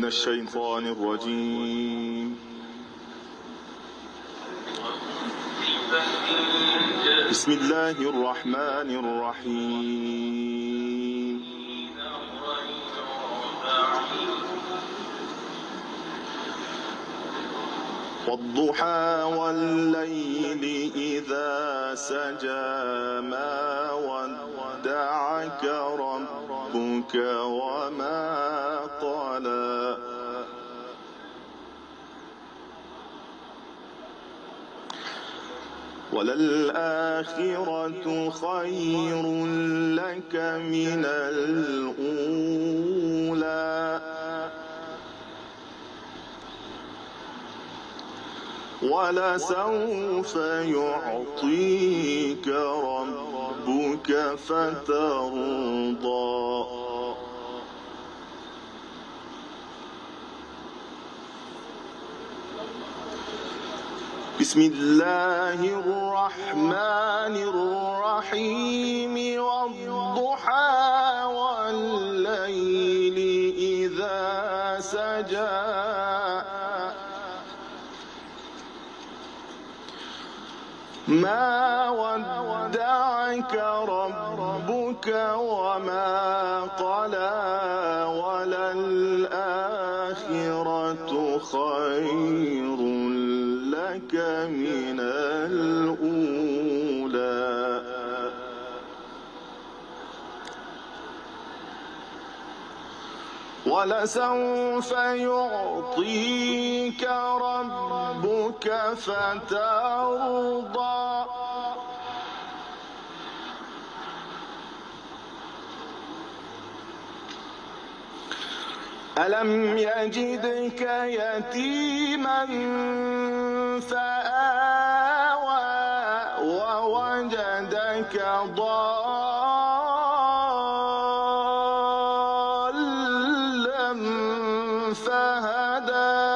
من الشيطان الرجيم. بسم الله الرحمن الرحيم. والضحى والليل إذا سجى ما ودعك ربك وما قلى وللآخرة خير لك من الأولى ولسوف يعطيك ربك فترضى. بسم الله الرحمن الرحيم. والضحى والليل إذا سجى ما ودعك ربك وما قلى وللآخرة خير لك من الأولى ولسوف يعطيك ربك فترضى. ألم يجدك يتيما فآوى ووجدك ضالا فهدى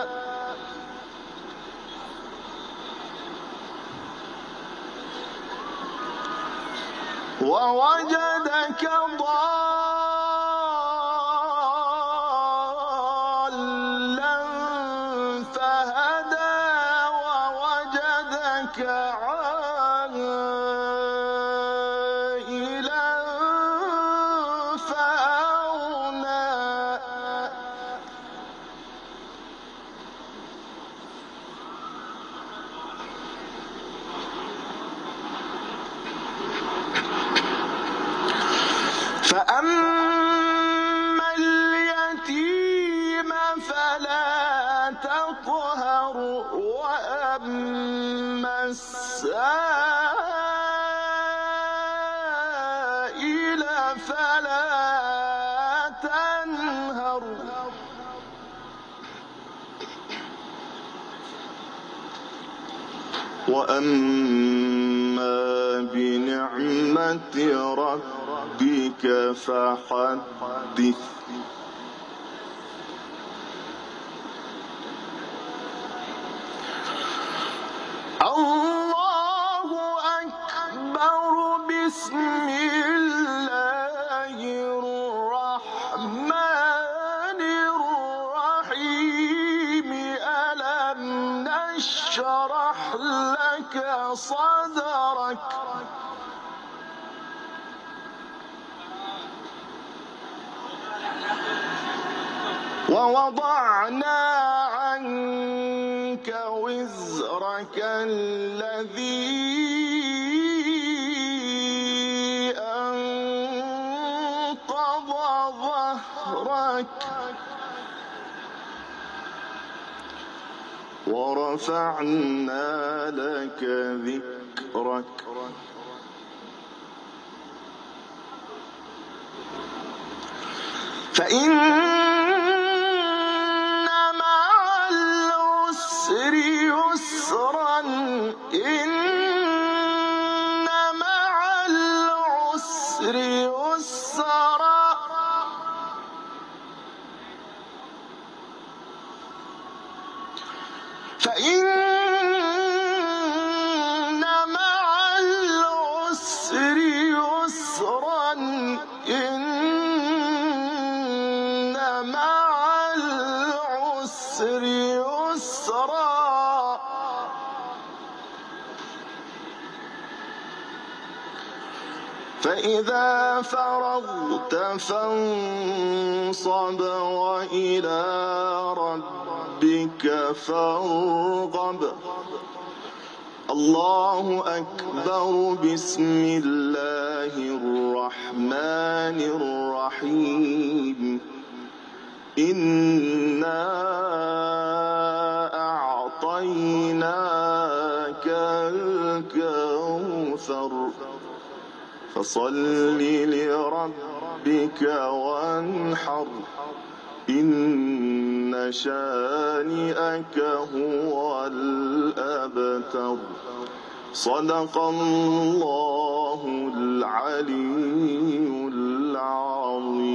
ووجدك ضالا فهدى ووجدك عائلا فأغنى فأما اليتيم فلا تقهر وأما السائل فلا تنهر وأما بنعمة ربك فحدث. الله أكبر. بسم الله الرحمن الرحيم. ألم نشرح لك صدرك ووضعنا عنك وزرك الذي أنقض ظهرك ورفعنا لك ذكرك. فإن مع العسر يسرا إن مع العسر يسرا فإن مع العسر يسرا إن مع العسر يسرا فإذا فرغت فانصب وإلى ربك فارغب. الله أكبر. بسم الله الرحمن الرحيم. إنا أعطيناك الكوثر فصل لربك وانحر إن شانئك هو الأبتر. صدق الله العلي العظيم.